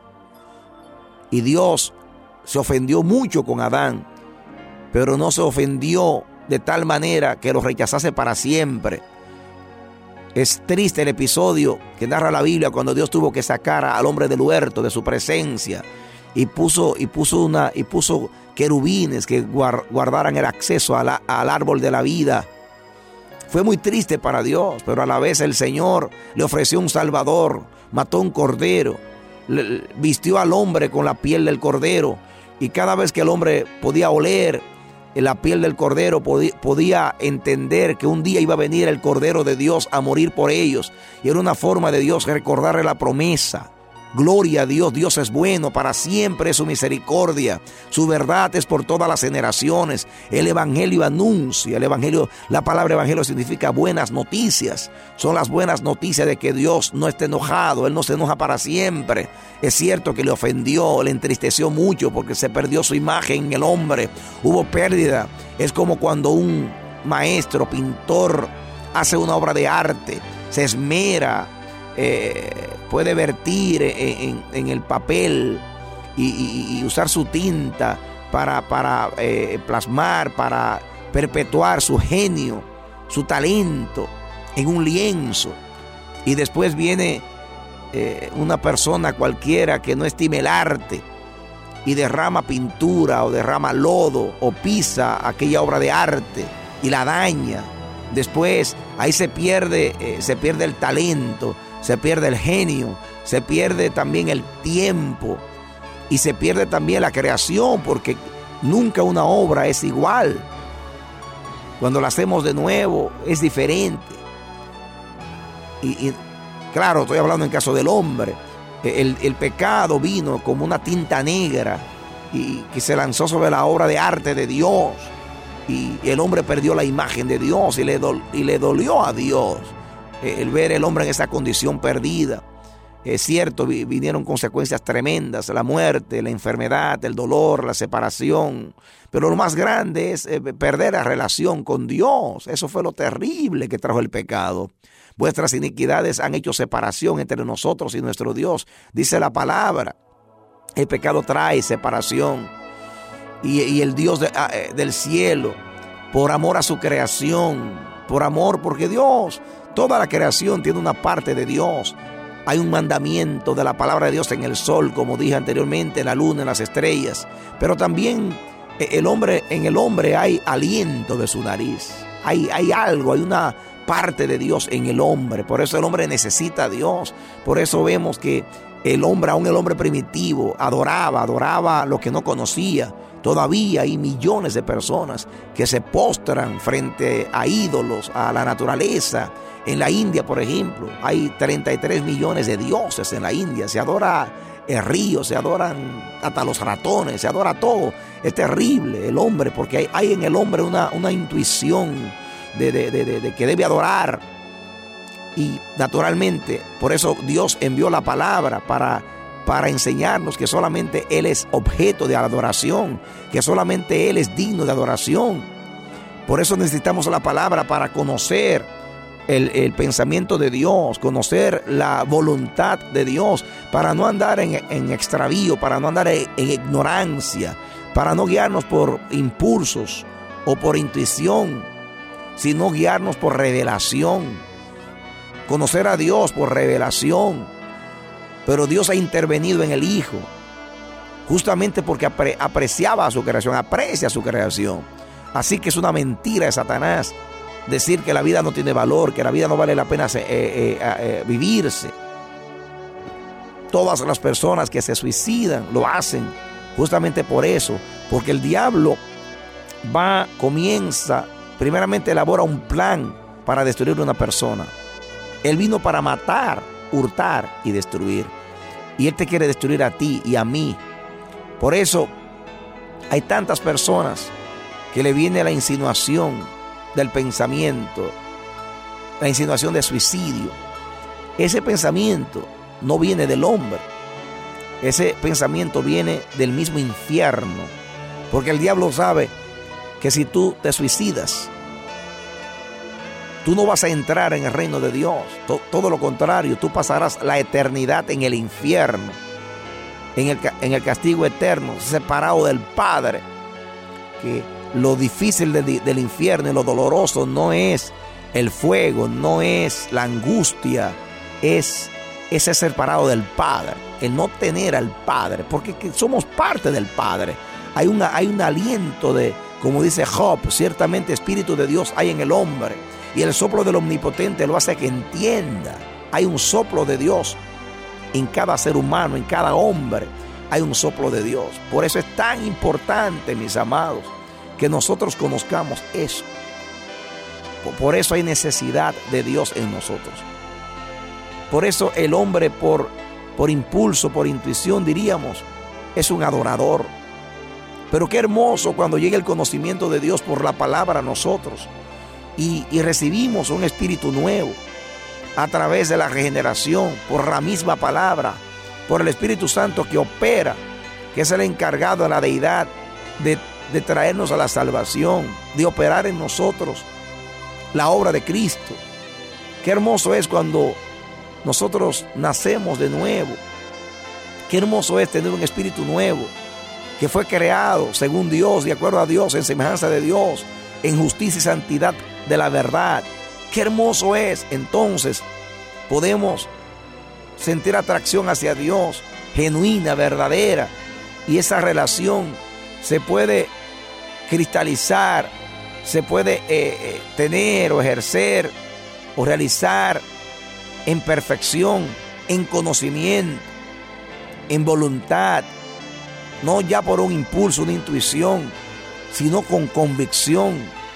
Y Dios se ofendió mucho con Adán, pero no se ofendió de tal manera que lo rechazase para siempre. Es triste el episodio que narra la Biblia cuando Dios tuvo que sacar al hombre del huerto, de su presencia, y puso querubines que guardaran el acceso al árbol de la vida. Fue muy triste para Dios, pero a la vez el Señor le ofreció un Salvador, mató un cordero, vistió al hombre con la piel del cordero, y cada vez que el hombre podía oler la piel del cordero, podía entender que un día iba a venir el Cordero de Dios a morir por ellos, y era una forma de Dios recordarle la promesa. Gloria a Dios, Dios es bueno, para siempre es su misericordia, su verdad es por todas las generaciones. El Evangelio anuncia, la palabra Evangelio significa buenas noticias. Son las buenas noticias de que Dios no está enojado, Él no se enoja para siempre. Es cierto que le ofendió, le entristeció mucho porque se perdió su imagen en el hombre, hubo pérdida. Es como cuando un maestro, pintor, hace una obra de arte, se esmera, puede vertir en el papel y usar su tinta para plasmar, para perpetuar su genio, su talento en un lienzo. Y después viene una persona cualquiera que no estime el arte y derrama pintura o derrama lodo o pisa aquella obra de arte y la daña. Después ahí se pierde el talento, se pierde el genio, se pierde también el tiempo y se pierde también la creación, porque nunca una obra es igual. Cuando la hacemos de nuevo es diferente. Y claro, estoy hablando en caso del hombre. El pecado vino como una tinta negra y que se lanzó sobre la obra de arte de Dios, y el hombre perdió la imagen de Dios y le dolió a Dios el ver el hombre en esa condición perdida. Es cierto, vinieron consecuencias tremendas, la muerte, la enfermedad, el dolor, la separación, pero lo más grande es perder la relación con Dios. Eso fue lo terrible que trajo el pecado. Vuestras iniquidades han hecho separación entre nosotros y nuestro Dios, dice la palabra. El pecado trae separación, y el Dios del cielo, por amor a su creación, por amor, porque Dios, toda la creación tiene una parte de Dios. Hay un mandamiento de la palabra de Dios en el sol, como dije anteriormente, en la luna, en las estrellas. Pero también en el hombre hay aliento de su nariz. Hay algo, hay una parte de Dios en el hombre. Por eso el hombre necesita a Dios. Por eso vemos que el hombre, aún el hombre primitivo, adoraba lo que no conocía. Todavía hay millones de personas que se postran frente a ídolos, a la naturaleza. En la India, por ejemplo, hay 33 millones de dioses en la India. Se adora el río, se adoran hasta los ratones, se adora todo. Es terrible el hombre, porque hay en el hombre una intuición de que debe adorar. Y naturalmente, por eso Dios envió la palabra para enseñarnos que solamente Él es objeto de adoración, que solamente Él es digno de adoración. Por eso necesitamos la palabra para conocer el pensamiento de Dios, conocer la voluntad de Dios, para no andar en extravío, para no andar en ignorancia, para no guiarnos por impulsos o por intuición, sino guiarnos por revelación. Conocer a Dios por revelación. Pero Dios ha intervenido en el Hijo, justamente porque apreciaba a su creación, aprecia su creación. Así que es una mentira de Satanás decir que la vida no tiene valor, que la vida no vale la pena vivirse. Todas las personas que se suicidan lo hacen justamente por eso, porque el diablo comienza, primeramente elabora un plan para destruir a una persona. Él vino para matar, hurtar y destruir. Y Él te quiere destruir a ti y a mí. Por eso hay tantas personas que le viene la insinuación del pensamiento, la insinuación de suicidio. Ese pensamiento no viene del hombre. Ese pensamiento viene del mismo infierno. Porque el diablo sabe que si tú te suicidas, tú no vas a entrar en el reino de Dios. Todo lo contrario, tú pasarás la eternidad en el infierno, en el castigo eterno, separado del Padre. Que lo difícil del infierno y lo doloroso no es el fuego, no es la angustia, es ser separado del Padre, el no tener al Padre, porque somos parte del Padre. Hay un aliento de, como dice Job, ciertamente Espíritu de Dios hay en el hombre. Y el soplo del Omnipotente lo hace que entienda. Hay un soplo de Dios en cada ser humano, en cada hombre. Hay un soplo de Dios. Por eso es tan importante, mis amados, que nosotros conozcamos eso. Por eso hay necesidad de Dios en nosotros. Por eso el hombre por impulso, por intuición, diríamos, es un adorador. Pero qué hermoso cuando llega el conocimiento de Dios por la palabra a nosotros. Y recibimos un espíritu nuevo a través de la regeneración, por la misma palabra, por el Espíritu Santo que opera, que es el encargado de la deidad de traernos a la salvación, de operar en nosotros la obra de Cristo. Qué hermoso es cuando nosotros nacemos de nuevo. Qué hermoso es tener un espíritu nuevo que fue creado según Dios, de acuerdo a Dios, en semejanza de Dios, en justicia y santidad de la verdad. Qué hermoso es. Entonces podemos sentir atracción hacia Dios, genuina, verdadera, y esa relación se puede cristalizar, se puede tener o ejercer o realizar en perfección, en conocimiento, en voluntad, no ya por un impulso, una intuición, sino con convicción,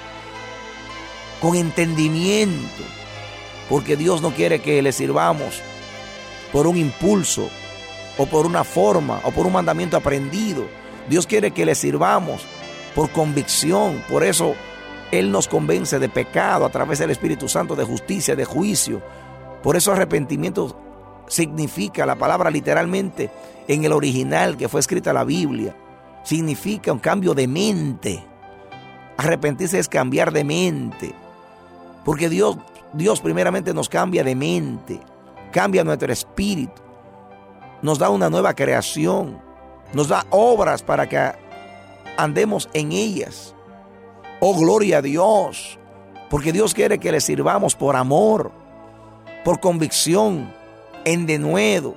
con entendimiento, porque Dios no quiere que le sirvamos por un impulso o por una forma o por un mandamiento aprendido. Dios quiere que le sirvamos por convicción. Por eso Él nos convence de pecado a través del Espíritu Santo, de justicia, de juicio. Por eso arrepentimiento significa, la palabra literalmente en el original que fue escrita la Biblia, significa un cambio de mente. Arrepentirse es cambiar de mente, porque Dios primeramente nos cambia de mente, cambia nuestro espíritu, nos da una nueva creación, nos da obras para que andemos en ellas. Oh, gloria a Dios, porque Dios quiere que le sirvamos por amor, por convicción, en denuedo,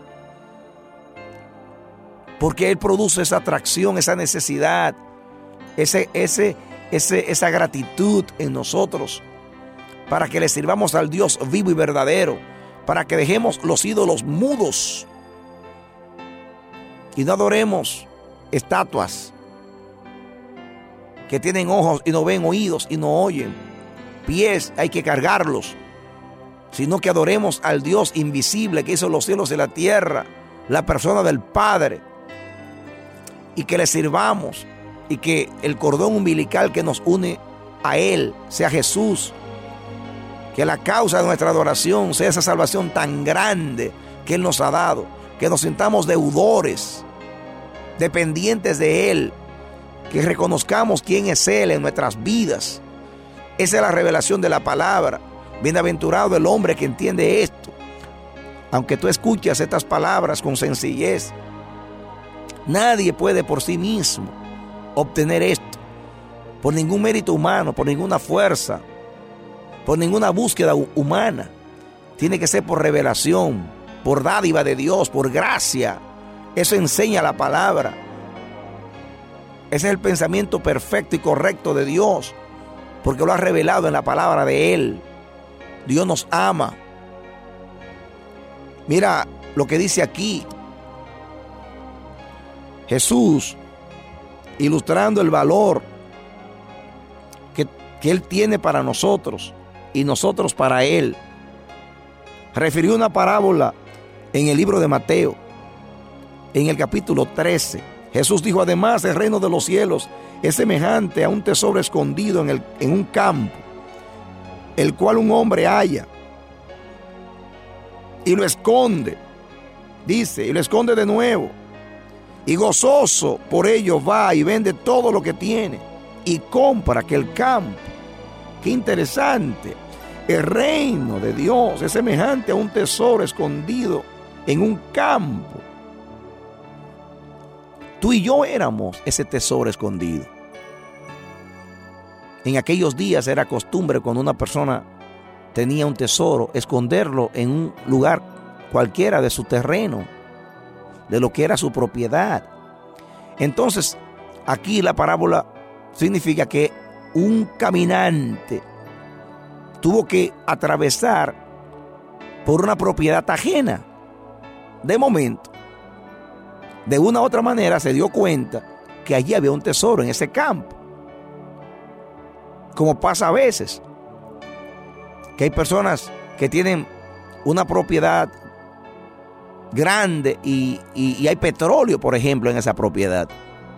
porque Él produce esa atracción, esa necesidad, esa gratitud en nosotros para que le sirvamos al Dios vivo y verdadero, para que dejemos los ídolos mudos y no adoremos estatuas que tienen ojos y no ven, oídos y no oyen, pies hay que cargarlos, sino que adoremos al Dios invisible que hizo los cielos y la tierra, la persona del Padre, y que le sirvamos, y que el cordón umbilical que nos une a Él sea Jesús, que la causa de nuestra adoración sea esa salvación tan grande que Él nos ha dado, que nos sintamos deudores, dependientes de Él, que reconozcamos quién es Él en nuestras vidas. Esa es la revelación de la palabra. Bienaventurado el hombre que entiende esto. Aunque tú escuchas estas palabras con sencillez, nadie puede por sí mismo obtener esto, por ningún mérito humano, por ninguna fuerza, por ninguna búsqueda humana. Tiene que ser por revelación, por dádiva de Dios, por gracia. Eso enseña la palabra. Ese es el pensamiento perfecto y correcto de Dios, porque lo ha revelado en la palabra de Él. Dios nos ama. Mira lo que dice aquí Jesús, ilustrando el valor que Él tiene para nosotros y nosotros para Él. Refirió una parábola en el libro de Mateo, en el capítulo 13. Jesús dijo: además, el reino de los cielos es semejante a un tesoro escondido en un campo, el cual un hombre halla y lo esconde, dice, y lo esconde de nuevo, y gozoso por ello va y vende todo lo que tiene y compra aquel campo. Qué interesante. El reino de Dios es semejante a un tesoro escondido en un campo. Tú y yo éramos ese tesoro escondido. En aquellos días era costumbre, cuando una persona tenía un tesoro, esconderlo en un lugar cualquiera de su terreno, de lo que era su propiedad. Entonces, aquí la parábola significa que un caminante tuvo que atravesar por una propiedad ajena. De momento, de una u otra manera se dio cuenta que allí había un tesoro en ese campo. Como pasa a veces, que hay personas que tienen una propiedad grande y hay petróleo, por ejemplo, en esa propiedad.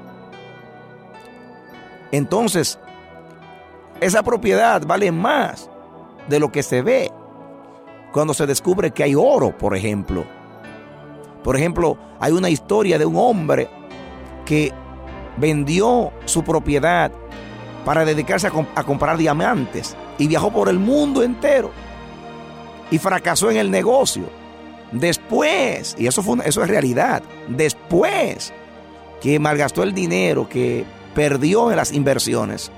Entonces, esa propiedad vale más de lo que se ve cuando se descubre que hay oro, por ejemplo. Por ejemplo, hay una historia de un hombre que vendió su propiedad para dedicarse a comprar diamantes y viajó por el mundo entero y fracasó en el negocio. Después, y eso es realidad, después que malgastó el dinero, que perdió en las inversiones,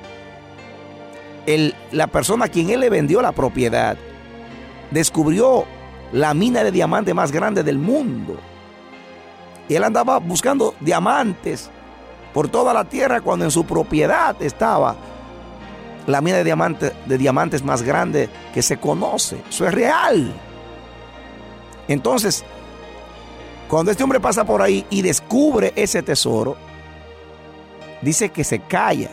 la persona a quien él le vendió la propiedad descubrió la mina de diamante más grande del mundo. Y él andaba buscando diamantes por toda la tierra cuando en su propiedad estaba la mina de diamantes más grande que se conoce. Eso es real. Entonces, cuando este hombre pasa por ahí y descubre ese tesoro, dice que se calla.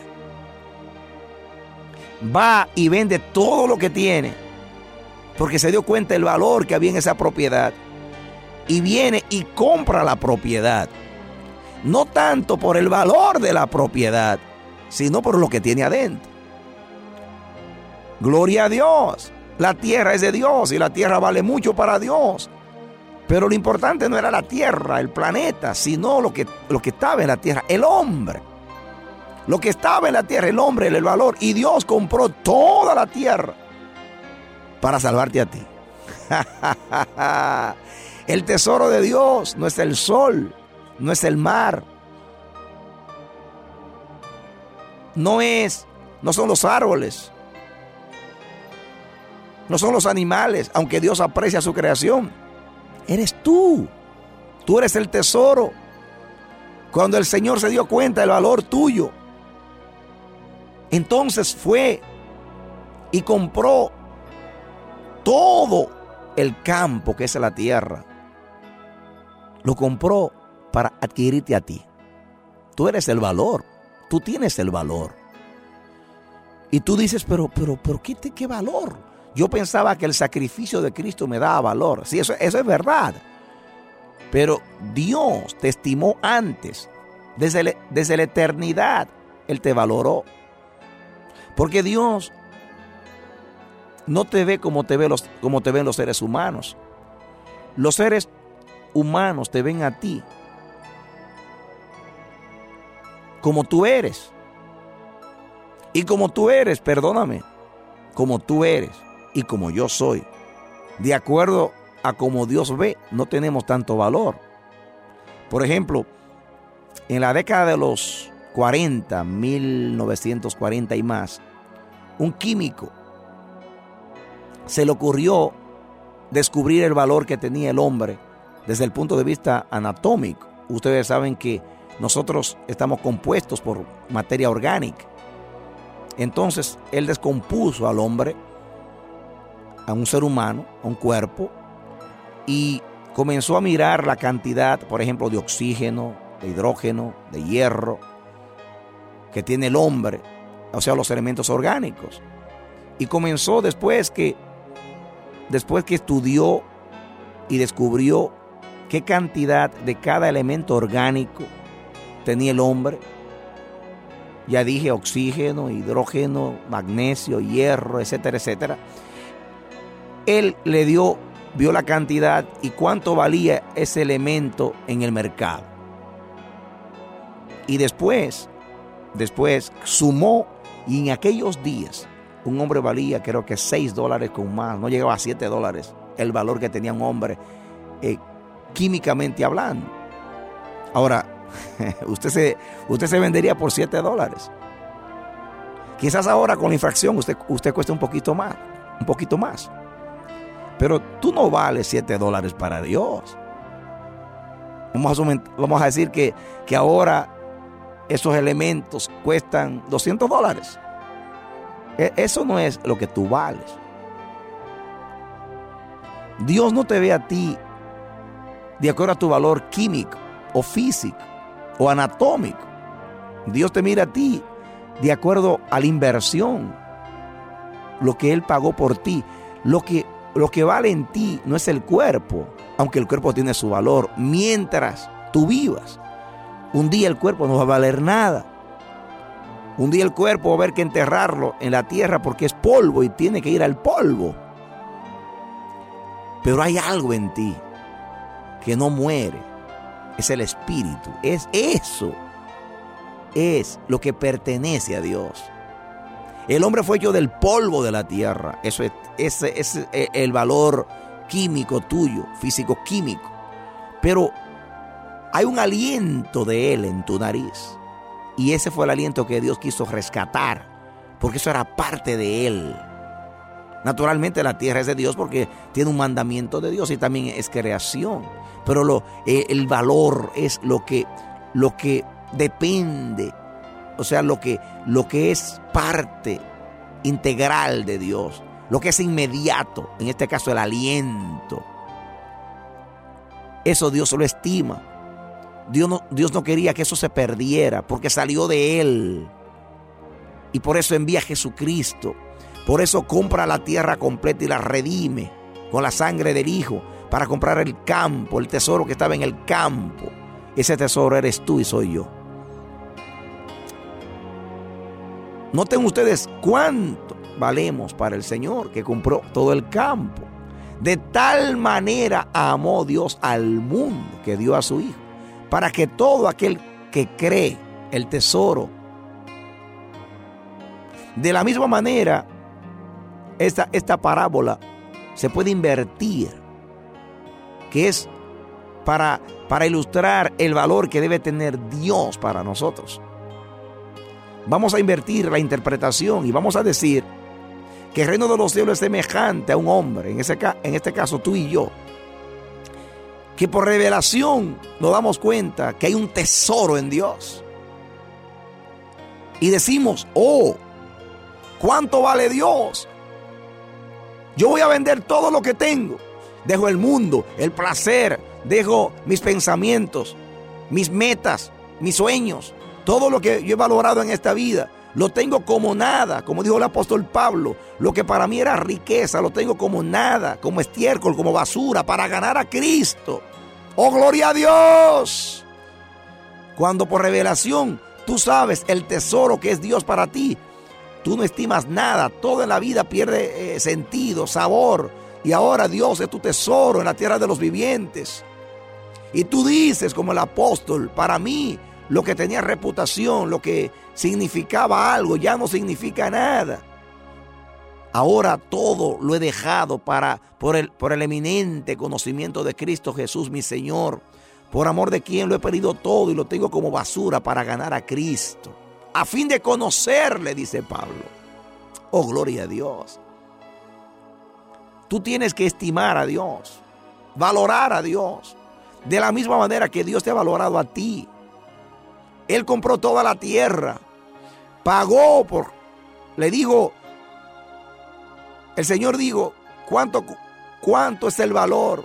Va y vende todo lo que tiene, porque se dio cuenta del valor que había en esa propiedad. Y viene y compra la propiedad. No tanto por el valor de la propiedad, sino por lo que tiene adentro. Gloria a Dios. La tierra es de Dios y la tierra vale mucho para Dios. Pero lo importante no era la tierra, el planeta, sino lo que estaba en la tierra, el hombre. Lo que estaba en la tierra, el hombre, el valor. Y Dios compró toda la tierra para salvarte a ti. El tesoro de Dios no es el sol, no es el mar, no son los árboles, no son los animales, aunque Dios aprecia su creación. Eres tú eres el tesoro. Cuando el Señor se dio cuenta del valor tuyo, entonces fue y compró todo el campo que es la tierra. Lo compró para adquirirte a ti. Tú eres el valor. Tú tienes el valor. Y tú dices, pero ¿qué valor? Yo pensaba que el sacrificio de Cristo me daba valor. Sí, eso es verdad. Pero Dios te estimó antes. Desde la eternidad, Él te valoró. Porque Dios no te ve como te ven los seres humanos. Los seres humanos te ven a ti como tú eres. Y como tú eres, perdóname, como tú eres y como yo soy, de acuerdo a como Dios ve, no tenemos tanto valor. Por ejemplo, en la década de los 40, 1940 y más, un químico se le ocurrió descubrir el valor que tenía el hombre desde el punto de vista anatómico. Ustedes saben que nosotros estamos compuestos por materia orgánica. Entonces, él descompuso al hombre, a un ser humano, a un cuerpo, y comenzó a mirar la cantidad, por ejemplo, de oxígeno, de hidrógeno, de hierro, que tiene el hombre, o sea, los elementos orgánicos. Y comenzó después que estudió y descubrió qué cantidad de cada elemento orgánico tenía el hombre. Ya dije oxígeno, hidrógeno, magnesio, hierro, etcétera, etcétera. Él vio la cantidad y cuánto valía ese elemento en el mercado. Y después sumó, y en aquellos días un hombre valía creo que $6 con más, no llegaba a $7 el valor que tenía un hombre químicamente hablando. Ahora, usted se vendería por $7. Quizás ahora con la inflación usted cuesta un poquito más. Pero tú no vales $7 para Dios. Vamos a decir que ahora esos elementos cuestan $200. Eso no es lo que tú vales. Dios no te ve a ti de acuerdo a tu valor químico o físico o anatómico. Dios te mira a ti de acuerdo a la inversión, lo que Él pagó por ti. Lo que vale en ti no es el cuerpo, aunque el cuerpo tiene su valor. Mientras tú vivas, un día el cuerpo no va a valer nada. Un día el cuerpo va a haber que enterrarlo en la tierra porque es polvo y tiene que ir al polvo. Pero hay algo en ti que no muere. Es el espíritu. Eso es lo que pertenece a Dios. El hombre fue hecho del polvo de la tierra. Ese es el valor químico tuyo, físico-químico. Pero hay un aliento de Él en tu nariz. Y ese fue el aliento que Dios quiso rescatar, porque eso era parte de Él. Naturalmente la tierra es de Dios porque tiene un mandamiento de Dios y también es creación. Pero el valor es lo que depende, o sea, lo que es parte integral de Dios, lo que es inmediato, en este caso el aliento. Eso Dios lo estima. Dios no quería que eso se perdiera porque salió de Él. Y por eso envía a Jesucristo. Por eso compra la tierra completa y la redime con la sangre del Hijo para comprar el campo, el tesoro que estaba en el campo. Ese tesoro eres tú y soy yo. Noten ustedes cuánto valemos para el Señor que compró todo el campo. De tal manera amó Dios al mundo que dio a su Hijo, para que todo aquel que cree el tesoro. De la misma manera, esta parábola se puede invertir, que es para ilustrar el valor que debe tener Dios para nosotros. Vamos a invertir la interpretación y vamos a decir que el reino de los cielos es semejante a un hombre, en este caso tú y yo, que por revelación nos damos cuenta que hay un tesoro en Dios. Y decimos, oh, ¿cuánto vale Dios? Yo voy a vender todo lo que tengo. Dejo el mundo, el placer, dejo mis pensamientos, mis metas, mis sueños, todo lo que yo he valorado en esta vida. Lo tengo como nada, como dijo el apóstol Pablo. Lo que para mí era riqueza, lo tengo como nada, como estiércol, como basura, para ganar a Cristo. ¡Oh, gloria a Dios! Cuando por revelación tú sabes el tesoro que es Dios para ti, tú no estimas nada. Todo en la vida pierde sentido, sabor. Y ahora Dios es tu tesoro en la tierra de los vivientes. Y tú dices como el apóstol, para mí lo que tenía reputación, lo que significaba algo, ya no significa nada. Ahora todo lo he dejado por el eminente conocimiento de Cristo Jesús, mi Señor, por amor de quien lo he perdido todo y lo tengo como basura para ganar a Cristo, a fin de conocerle, dice Pablo. Oh, gloria a Dios. Tú tienes que estimar a Dios, valorar a Dios, de la misma manera que Dios te ha valorado a ti. Él compró toda la tierra, pagó le dijo, el Señor dijo, ¿cuánto es el valor?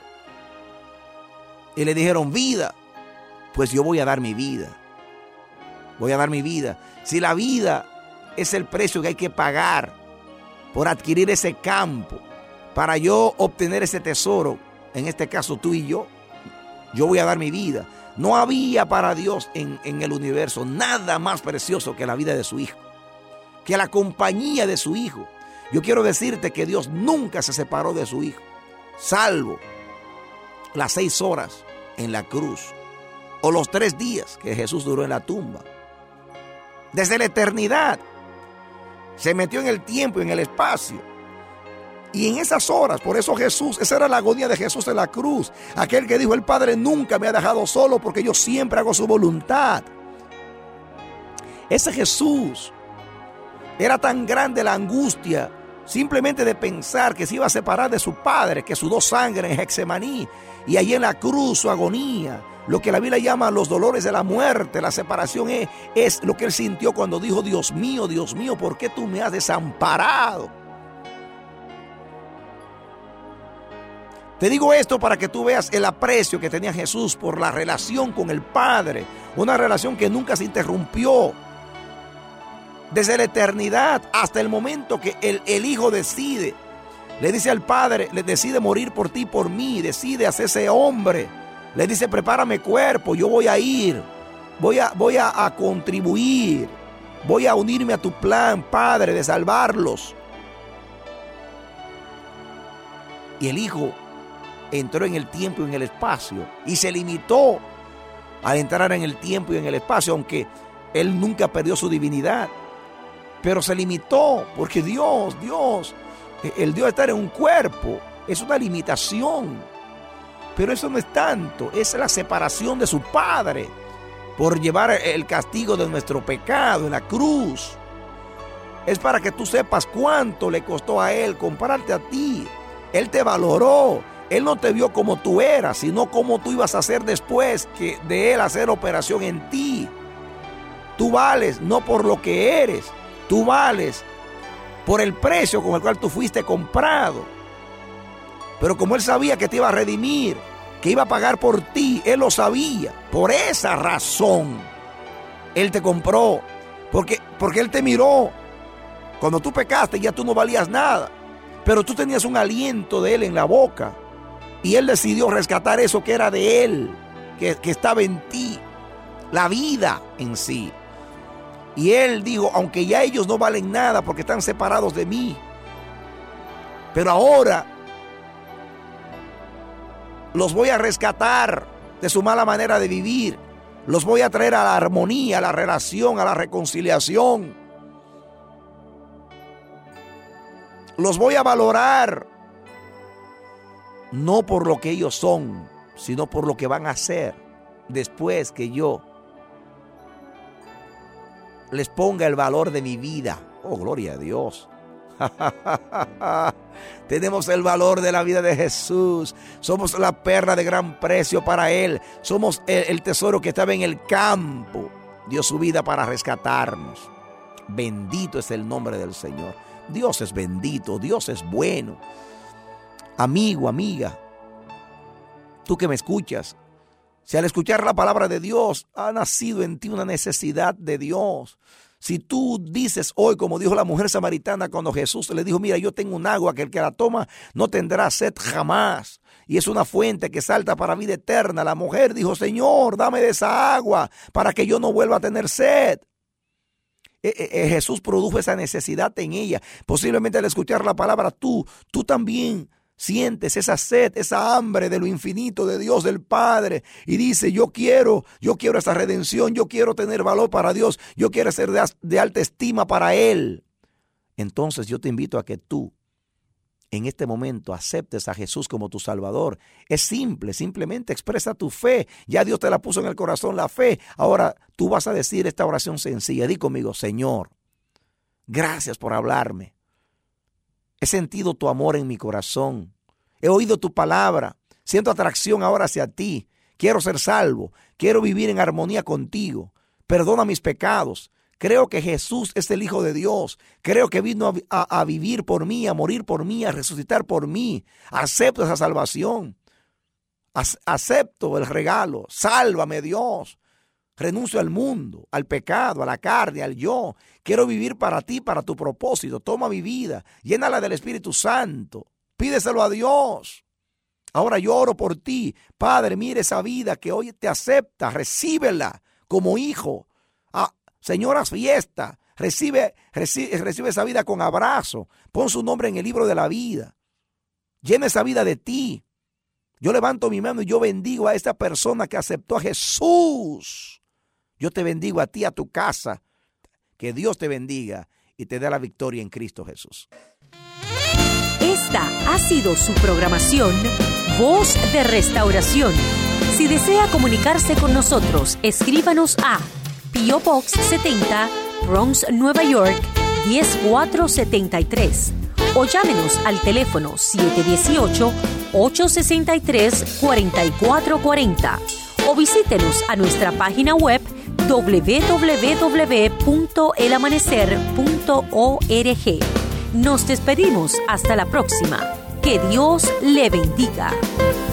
Y le dijeron, vida. Pues yo voy a dar mi vida. Voy a dar mi vida. Si la vida es el precio que hay que pagar por adquirir ese campo, para yo obtener ese tesoro, en este caso tú y yo voy a dar mi vida. No había para Dios en el universo nada más precioso que la vida de su Hijo, que la compañía de su Hijo. Yo quiero decirte que Dios nunca se separó de su Hijo, salvo las 6 horas en la cruz o los 3 días que Jesús duró en la tumba. Desde la eternidad se metió en el tiempo y en el espacio. Y en esas horas, por eso Jesús, esa era la agonía de Jesús en la cruz. Aquel que dijo, el Padre nunca me ha dejado solo porque yo siempre hago su voluntad. Ese Jesús, era tan grande la angustia simplemente de pensar que se iba a separar de su Padre, que sudó sangre en Getsemaní. Y allí en la cruz su agonía, lo que la Biblia llama los dolores de la muerte, la separación es lo que él sintió cuando dijo, Dios mío, ¿por qué tú me has desamparado? Te digo esto para que tú veas el aprecio que tenía Jesús por la relación con el Padre. Una relación que nunca se interrumpió. Desde la eternidad hasta el momento que el Hijo decide. Le dice al Padre, le decide morir por ti y por mí. Decide hacerse hombre. Le dice, prepárame cuerpo, yo voy a ir. Voy a contribuir. Voy a unirme a tu plan, Padre, de salvarlos. Y el Hijo entró en el tiempo y en el espacio y se limitó al entrar en el tiempo y en el espacio, aunque él nunca perdió su divinidad, pero se limitó porque Dios, el Dios estar en un cuerpo es una limitación, pero eso no es tanto, es la separación de su Padre por llevar el castigo de nuestro pecado en la cruz. Es para que tú sepas cuánto le costó a Él comprarte a ti. Él te valoró. Él no te vio como tú eras, sino como tú ibas a ser después que de Él hacer operación en ti. Tú vales no por lo que eres, tú vales por el precio con el cual tú fuiste comprado. Pero como Él sabía que te iba a redimir, que iba a pagar por ti, Él lo sabía. Por esa razón, Él te compró. Porque Él te miró. Cuando tú pecaste ya tú no valías nada, pero tú tenías un aliento de Él en la boca. Y Él decidió rescatar eso que era de Él, que estaba en ti, la vida en sí. Y Él dijo, aunque ya ellos no valen nada porque están separados de mí, pero ahora los voy a rescatar de su mala manera de vivir. Los voy a traer a la armonía, a la relación, a la reconciliación. Los voy a valorar. No por lo que ellos son, sino por lo que van a hacer después que yo les ponga el valor de mi vida. Oh, gloria a Dios. Tenemos el valor de la vida de Jesús. Somos la perla de gran precio para Él. Somos el tesoro que estaba en el campo. Dio su vida para rescatarnos. Bendito es el nombre del Señor. Dios es bendito, Dios es bueno. Amigo, amiga, tú que me escuchas, si al escuchar la palabra de Dios ha nacido en ti una necesidad de Dios, si tú dices hoy, como dijo la mujer samaritana cuando Jesús le dijo, mira, yo tengo un agua que el que la toma no tendrá sed jamás, y es una fuente que salta para vida eterna. La mujer dijo, Señor, dame de esa agua para que yo no vuelva a tener sed. Jesús produjo esa necesidad en ella. Posiblemente al escuchar la palabra, tú también sientes esa sed, esa hambre de lo infinito de Dios, del Padre, y dice, yo quiero esa redención, yo quiero tener valor para Dios, yo quiero ser de alta estima para Él. Entonces yo te invito a que tú en este momento aceptes a Jesús como tu Salvador. Es simple, simplemente expresa tu fe. Ya Dios te la puso en el corazón, la fe. Ahora tú vas a decir esta oración sencilla. Di conmigo, Señor, gracias por hablarme. He sentido tu amor en mi corazón. He oído tu palabra. Siento atracción ahora hacia ti. Quiero ser salvo. Quiero vivir en armonía contigo. Perdona mis pecados. Creo que Jesús es el Hijo de Dios. Creo que vino a vivir por mí, a morir por mí, a resucitar por mí. Acepto esa salvación. Acepto el regalo. Sálvame, Dios. Renuncio al mundo, al pecado, a la carne, al yo. Quiero vivir para ti, para tu propósito. Toma mi vida. Llénala del Espíritu Santo. Pídeselo a Dios. Ahora yo oro por ti. Padre, mire esa vida que hoy te acepta. Recíbela como hijo. Señor, haz fiesta. Recibe esa vida con abrazo. Pon su nombre en el libro de la vida. Llena esa vida de ti. Yo levanto mi mano y yo bendigo a esta persona que aceptó a Jesús. Yo te bendigo a ti, a tu casa. Que Dios te bendiga y te dé la victoria en Cristo Jesús. Esta ha sido su programación Voz de Restauración. Si desea comunicarse con nosotros, escríbanos a P.O. Box 70, Bronx, Nueva York, 10473. O llámenos al teléfono 718-863-4440. O visítenos a nuestra página web www.elamanecer.org. Nos despedimos hasta la próxima. Que Dios le bendiga.